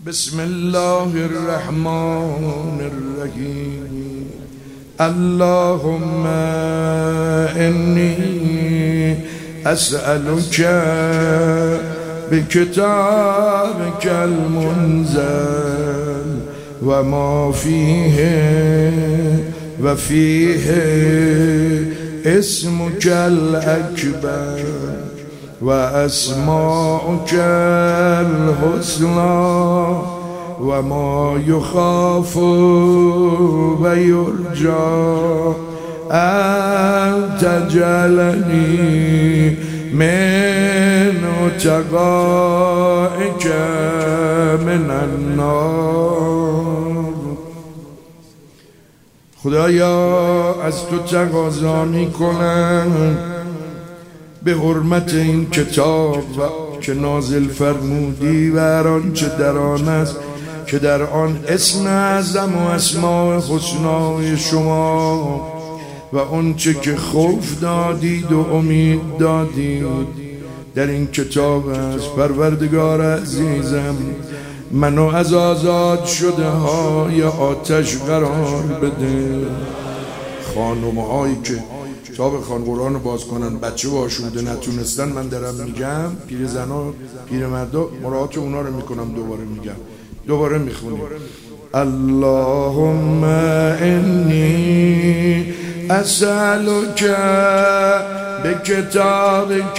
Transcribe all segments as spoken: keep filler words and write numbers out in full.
بسم الله الرحمن الرحیم. اللهم إني أسألك بكتابك المنزل وما فيه وفيه اسمك الأكبر وأسماؤك الحسنى وما يخاف ويرجى أن تجعلني من عتقائك من النار. خدایا از تو تقاضا میکنم به حرمت این کتاب و که نازل فرمودی و هر آنچه در آن است که در آن اسم اعظم و اسماء حسنای شما و آنچه که خوف دادید و امید دادید در این کتاب است. پروردگار عزیزم منو از آزاد شده های آتش قرار بده. خانم هایی که تا بخوان قرآن رو باز کنن بچه باشونده نتونستن، من دارم میگم پیر زنا پیر مردا مراعات اونا رو میکنم. دوباره میگم دوباره میخونیم. اللهم انی اسألک بکتابک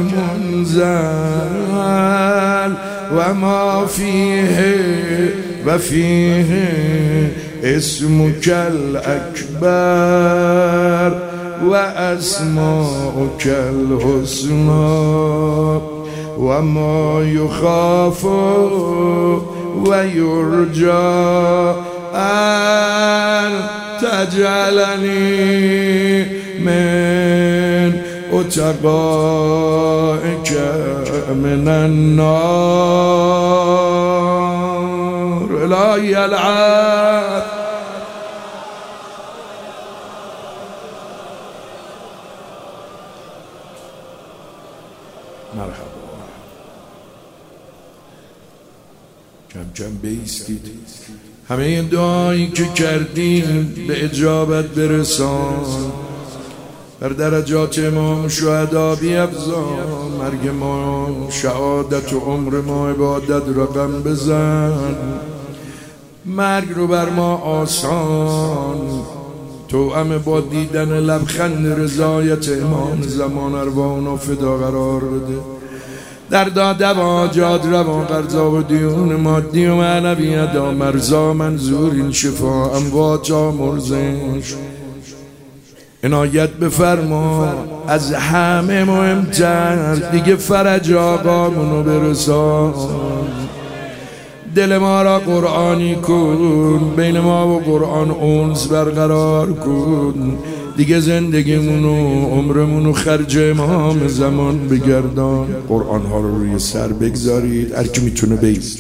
المنزل و ما فیه و فیه اسمک الاکبر و اسماؤک الحسنى و ما یخاف و یرجى ان تجعلنی من عتقائک من النار. الهی العهد مرحبا. کم کم بیستید. همه این دعایی که کردیم به اجابت برسان. بر درجات امام شهدا بیفزان. مرگ ما شهادت و عمر ما عبادت رقم بزن. مرگ رو بر ما آسان توأم با دیدن لبخند رضایت امام زمان ارواحنا فدا قرار بده. در دادوا جاد روا قرضا و دیون مادی و معنوی ادا مرزا منظور این شفا امواجا مرزش عنایت بفرما. از همه مهمتر دیگه فرج آقامونو برسان. دل ما را قرآنی کن، بین ما و قرآن اونس برقرار کن. دیگه زندگیمونو عمرمونو خرج امام زمان بگردان. قرآن ها رو روی سر بگذارید. هر کی میتونه بیست.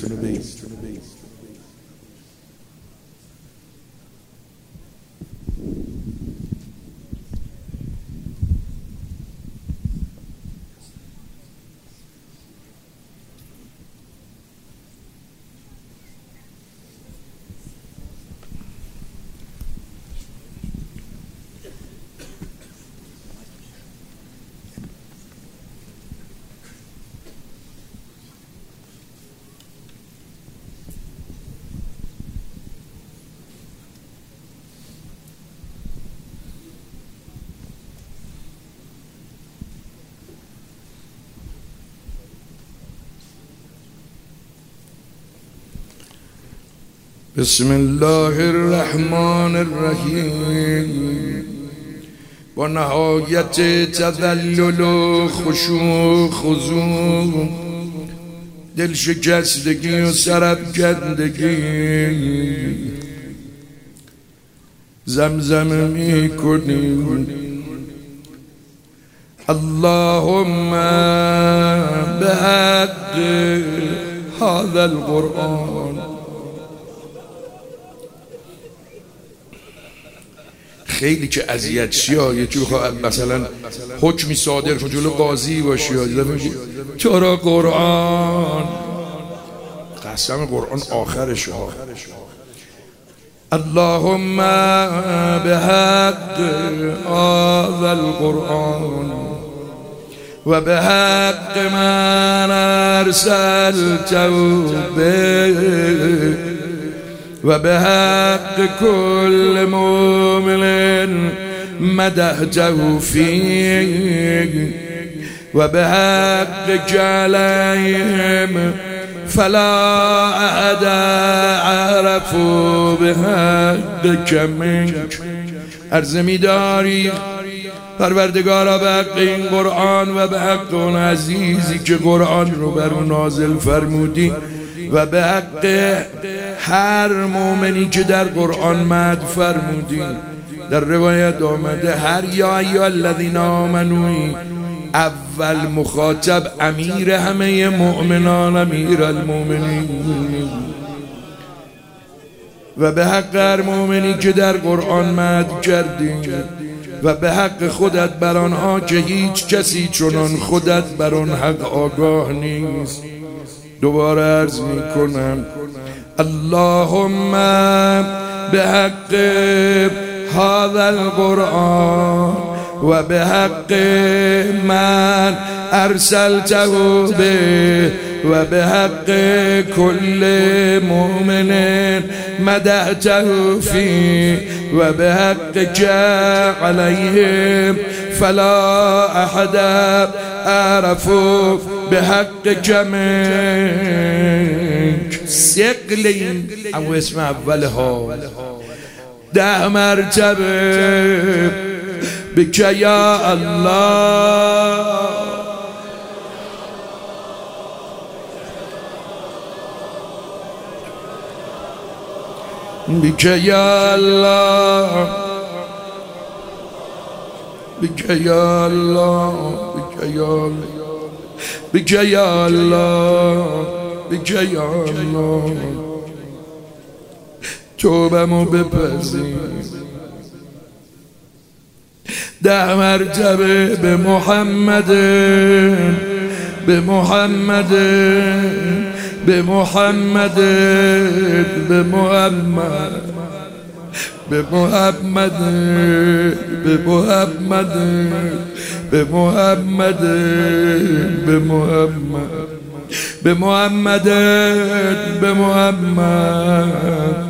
بسم الله الرحمن الرحیم. با نهایت تذلل و خشوع و خضوع دل شکستگی و سرافکندگی زمزمه می کنیم. اللهم بحق هذا القرآن. خیلی که اذیت شی یه جور مثلا حکمی صادر کن جلو قاضی باشی تو را قرآن قسم قرآن آخرش ها. اللهم بحق هذا القرآن و بحق من ارسلته به و بحق كل مؤمن مدحته فيه و بحق عليهم فلا احد عرف بحقك منك. عرض می‌داری پروردگارا به حق این قرآن و به حق اون عزیزی که قرآن رو بر اون نازل فرمودی و به حق هر مؤمنی که در قرآن مدح فرمودی. در روایت آمده هر یا یا الذین آمنوی اول مخاطب امیر همه مؤمنان، امیر المؤمنین. و به حق هر مؤمنی که در قرآن مدح کردی و به حق خودت بر آنها که هیچ کسی چنان خودت بر آن حق آگاه نیست. دوباره عرض می کنم اللهم به حق هذا القرآن و به حق من ارسلته به و به حق کل مؤمن مدحته فی و به حق که علیهم فلا احد اعرف به حق کمک. ثقل این اما اسم اول ها ده مرتبه بک یا الله بک یا الله بک یا الله بک یا الله بک یا الله بک یا الله توبمو بپذیر. ده مرتبه به محمد به محمد به محمد به محمد به محمد به محمد به محمد به محمد به محمد به محمد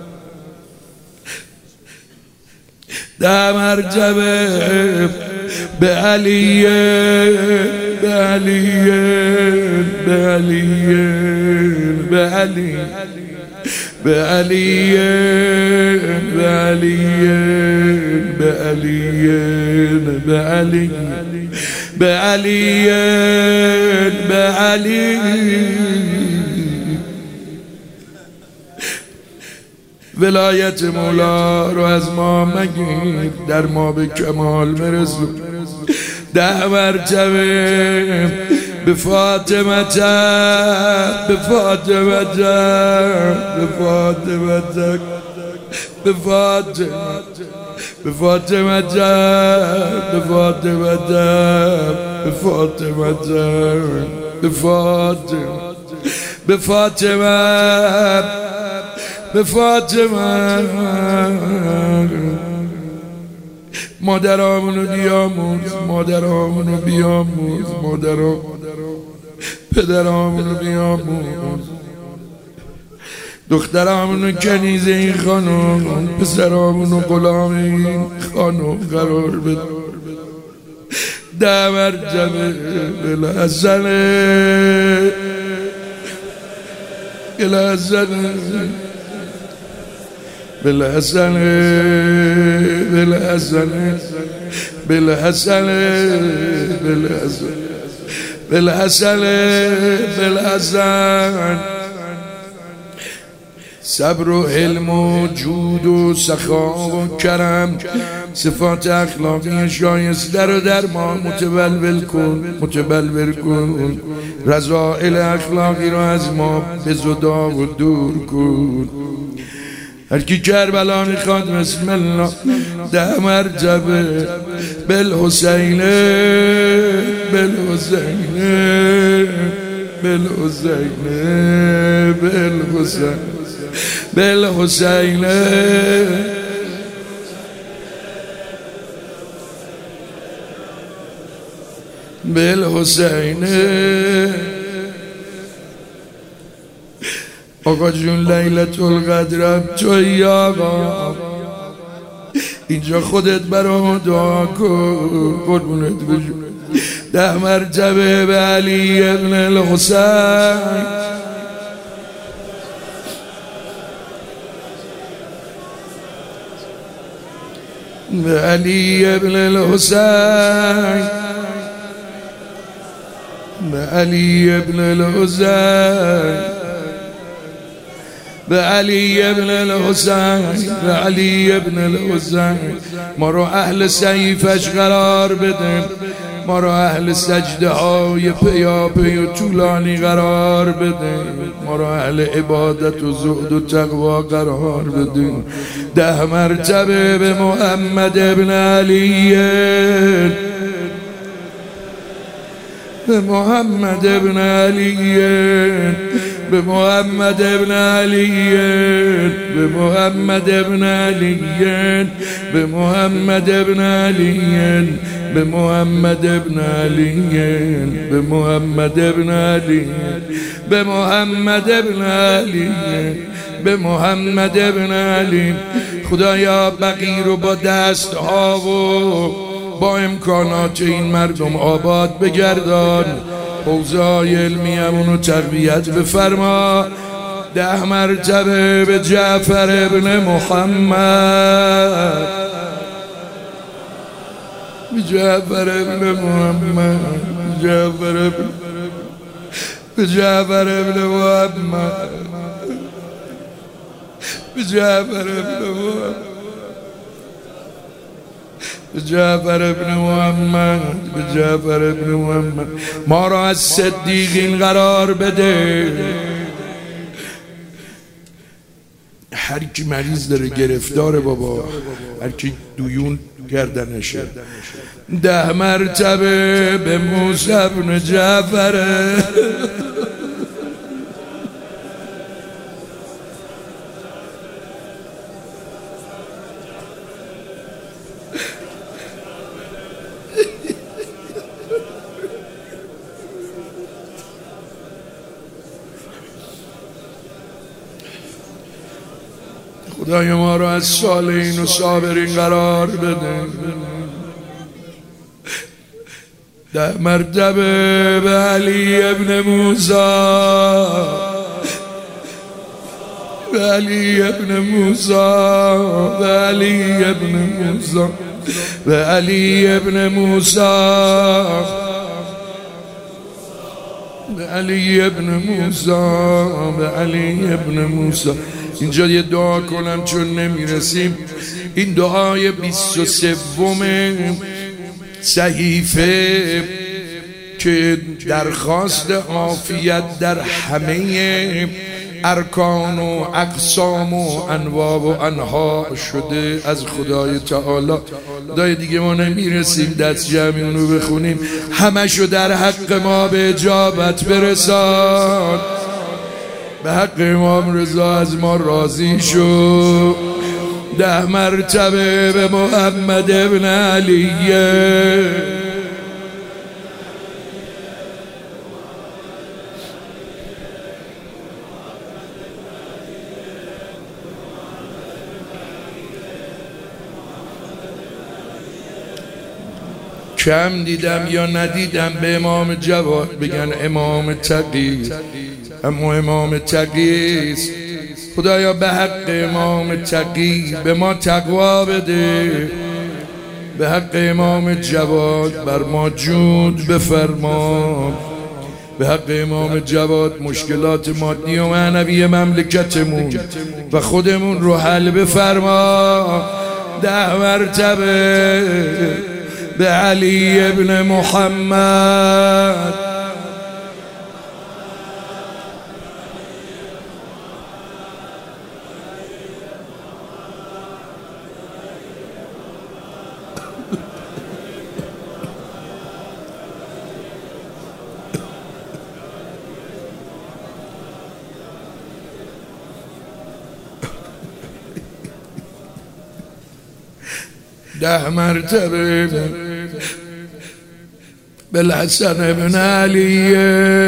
ده مرتبه به علی به علی به علی به علی به علی به علی به علی به علی به علی به علی ولایت مولا رو از ما مگیر، در ما به کمال مرسون. ده مرتبه به فاطمه به فاطمه به فاطمه به فاطمه به فاطمه به فاطمه به فاطمه به فاطمه به فاطمه به فاطمه مادرامونو بیاموز، مادرامونو بیاموز، مادرام پدرامونو بیاموز، دخترامونو کنیز این خانم، پسرامونو غلام این خانم قرار بده. ده مرتبه بالحسن بالحسن بالحسن بالحسن بالحسن بالحسن بالحسن بالحسن صبر و حلم و جود و سخا و کرم، صفات اخلاقی شایسته رو در ما متبلور کن متبلور کن. رذائل اخلاقی رو از ما بزدا و دور کن. هر کی کربلا میخواد بسم الله ده مرتبه بالحسین بالحسین بالحسین بالحسین بالحسین بالحسین. آقا جون لیلت القدر توی آقا، اینجا خودت برام دعا کن قربونت بشم. ده مرتبه به علی ابن الحسین، به علی ابن الحسین، به علی ابن الحسین، به علی ابن الحسین، به علی ابن الحسین. ما رو اهل سیفش قرار بده، ما رو اهل سجده های پیاپی و طولانی قرار بده، ما رو اهل عبادت و زهد و تقوا قرار بده. ده مرتبه به محمد ابن علی، به محمد ابن علی، به محمد ابن علی، به محمد ابن علی، به محمد ابن علی، به محمد ابن علی، به محمد ابن علی، به محمد ابن علی، به محمد ابن علی. خدایا بقیه رو با دست ها و با امکانات این مردم آباد بگردان، حوزه‌های علمی همونو تقویت بفرما. ده مرتبه به جعفر ابن محمد، به جعفر ابن محمد، جعفر ابن به جعفر ابن محمد، به جعفر ابن محمد، به جعفر ابن محمد، به جعفر ابن محمد. ما را از صدیقین قرار بده. هر کی مریض داره گرفتار بابا، هر کی دویون گردنشه. ده مرتبه به موسی ابن جعفر، خدای ما رو از صالحین و صابرین قرار بده. ده مرتبه به علی ابن موسی، به علی ابن موسی، به علی ابن موسی، به علی ابن موسی، به علی ابن موسی، به علی ابن موسی. اینجا یه دعا کنم چون نمیرسیم. این دعای بیست و سوم صحیفه که درخواست عافیت در همه ارکان و اقسام و انواع و انها شده از خدای تعالی. خدای دیگه ما نمیرسیم دست جمعی اونو بخونیم، همشو در حق ما به اجابت برسان. به حق امام رضا از ما راضی شو. ده مرتبه به محمد ابن علی، کم دیدم یا ندیدم به امام جواد بگن امام تقی، اما امام تقی است. خدایا به حق امام تقی به ما تقوا بده، به حق امام جواد بر ما جود بفرما، به حق امام جواد مشکلات مادی و معنوی مملکتمون و خودمون رو حل بفرما. ده مرتبه به علی ابن محمد، ده مرتبه بالحسن ابن علی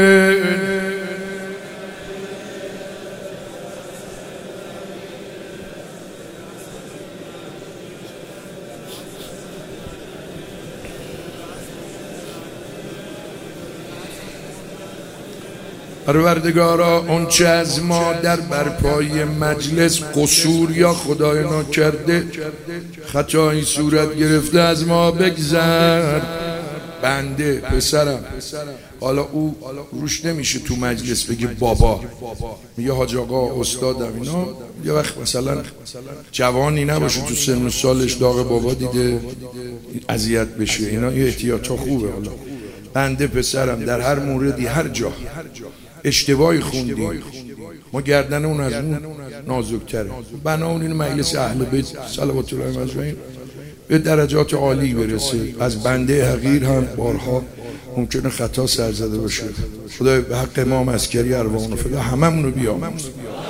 پروردگارا اون چه از ما در برپای مجلس قصور یا خدای ناکرده خطایی صورت گرفته از ما بگذر. بنده پسرم حالا او روش نمیشه تو مجلس بگه بابا، میگه حاج آقا استادم. اینا یه وقت مثلا جوانی نباشه تو سن و سالش داغ بابا دیده اذیت بشه، اینا یه احتیاطا خوبه. حالا بنده پسرم در هر موردی هر جا اشتباهی خوندیم ما گردن اون از اون نازک‌تره. بنا اون این مجلس اهل بیت صلوات الله علیهم اجمعین به درجات عالی برسه. از بنده حقیر هم بارها ممکنه خطا سر زده باشه. خدای به حق امام عسکری ارواحنا فدا هممونو بیامرز.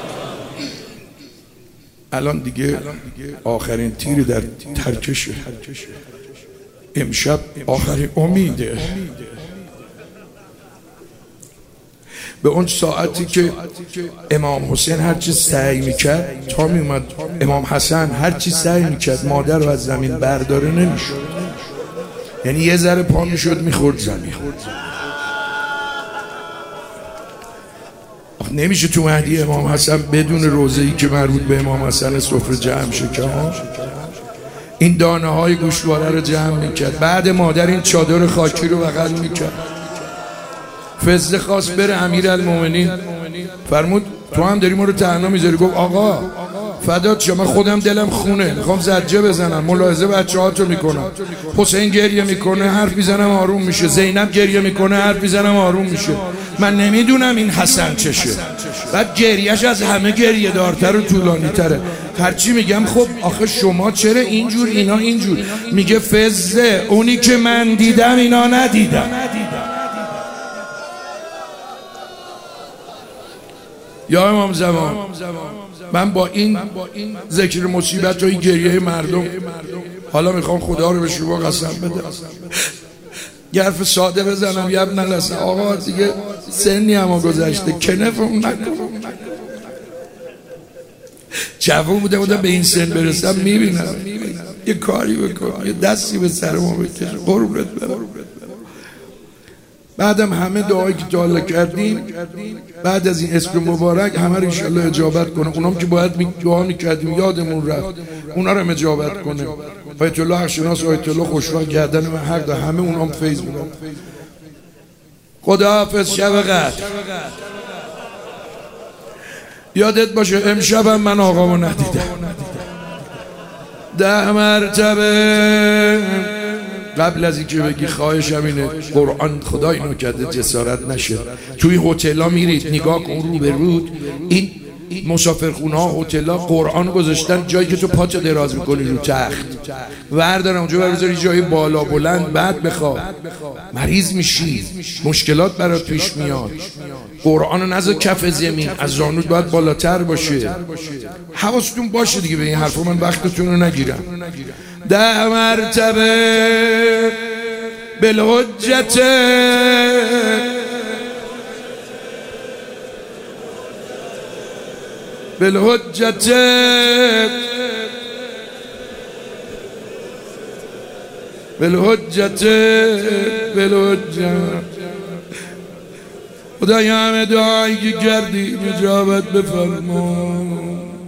الان دیگه آخرین تیر در ترکشه، امشب آخرین امیده. به اون ساعتی که امام حسین هرچی سعی میکرد تا میومد امام حسن هرچی سعی میکرد مادر رو از زمین برداره نمیشد، یعنی یه ذره پا میشد میخورد زمین. نمیشه تو مهدی امام حسن بدون روزه‌ای که مربوط به امام حسن سفره جمع شه که این دانه های گوشواره رو جمع میکرد. بعد مادر این چادر خاکی رو بغل میکرد. فزه خواست بره امیرالمومنین فرمود تو هم داری ما رو تنها میذاری. گفت آقا فدات شما خودم دلم خونه میخوام زجه بزنم، ملاحظه بچه ها تو میکنم. حسین گریه میکنه حرف میزنم آروم میشه، زینب گریه میکنه حرف میزنم آروم میشه. من نمیدونم این حسن چشه، بعد گریهش از همه گریه دارتر و طولانی تره. هرچی میگم خب آخه شما چرا اینجور اینا اینجور؟ میگه فزه اونی که من دیدم اینا ندیدم. یا امام زمان من با این ذکر مصیبت و این گریه مردم حالا میخوام خدا رو به شما قسم بدم یه حرف ساده بزنم. یه ابن الحسن آقا دیگه سنی اما گذشته کنفم نکن. جوون بوده بودم به این سن برسم میبینم یه کاری بکن، یه دستی به سر ما بکش قربونت برم. بعدم همه دعایی که تا حالا کردیم بعد از این اسم مبارک همه رو انشالله اجابت کنه. اونام که باید دعا میکردیم یادمون رفت اونا رو هم اجابت کنه. آیت الله حقشناس آیت الله خوشوقت گردن من حق ده همه اونام فیض میدن. خداحافظ شب قدر. یادت باشه امشب هم من آقامو ندیدم. ده مرتبه قبل از اینکه بگی خواهشم اینه قرآن خدا اینو کرده جسارت نشه. توی هتل‌ها میرید نگاه کن رو به رود این مسافرخونه ها هتل‌ها قرآن گذاشتن جایی که تو پاتو دراز میکنی رو تخت وردارن اونجا بذاری جای بالا بلند. بعد بخواب مریض میشی مشکلات برات پیش میاد. قرآن رو نذار کف زمین، از زانوت باید بالاتر باشه. حواستون باشه دیگه به این حرفا من وقتتون رو نگیرم. ده مرتبه بالحجت بالحجت بالحجت بالحجت خدای همه دعایی که کردیم اجابت بفرما.